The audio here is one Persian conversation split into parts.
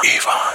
ایوان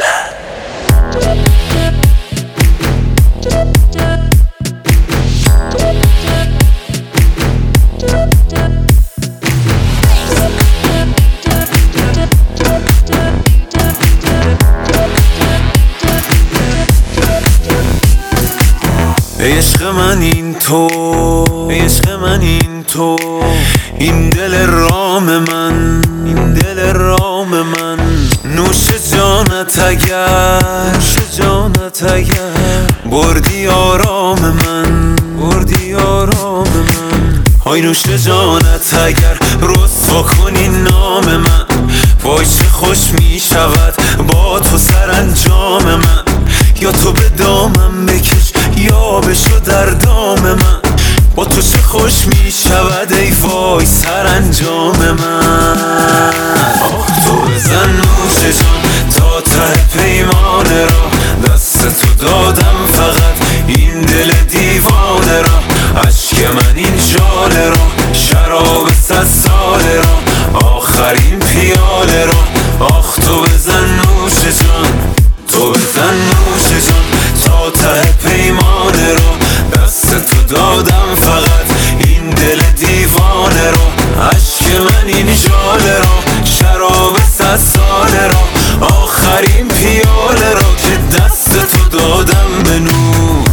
عشق من این تو، عشق من این تو، این دل رام من، این دل رام من، نوش جانت اگر، نوش جانت اگر بردی آرام من، بردی آرام من. های نوش جانت اگر رسوا کنی نام من، وای چه خوش می شود با تو سرانجام من. یا تو به دامم بکش یا بشو در دام من، با تو چه خوش می شود ای وای سرانجام من. آه تو بزن نوش جان تا ته پیمانه را، دست تو دادم فقط این دل دیوانه را. عشق من این ژاله را، شراب 100 ساله را، آخرین پیاله را. آخ تو بزن نوش جان، تو بزن نوش جان تا ته پیمانه را، دست تو دادم فقط این دل دیوانه را. عشق من این ژاله را، شراب 100 ساله را، آخرین پیاله را که دست تو دادم به نوش.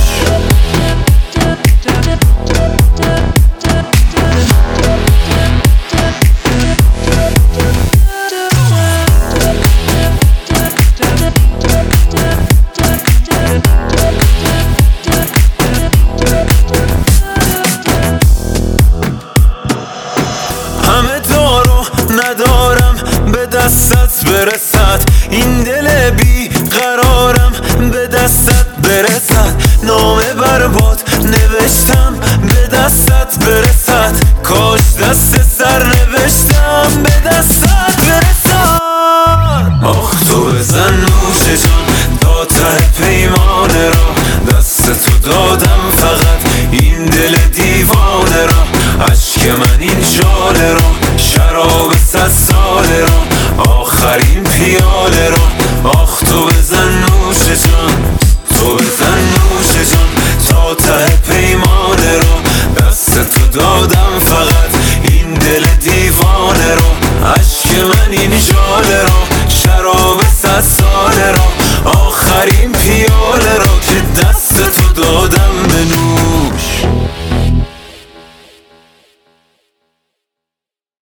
همه دارو ندارم به دستت برسد، این دل بی قرارم به دستت برسد. نام برباد نوشتم به دستت برسد، کاش دست سر نوشتم به دستت برسد. آخ تو بزن نوش جان تا ته پیمانه را، دست تو دادم فقط این دل دیوانه را. عشق من این ژاله را، شراب 100 ساله را، آخرین پیاله را. آخ تو بزن